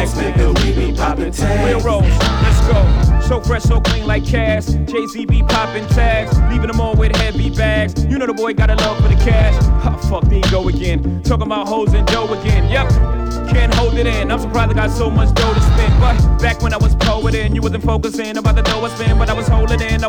tags, nigga, we be popping tags. Real rolls, let's go. So fresh, so clean like cash. Jay-Z be popping tags, leaving them all with heavy bags. You know the boy got a love for the cash. Oh, fuck, there you go again. Talking about hoes and dough again. Yep, can't hold it in. I'm surprised I got so much dough to spend. But back when I was poeting, you wasn't focusing about the dough I spent, but I was holding in.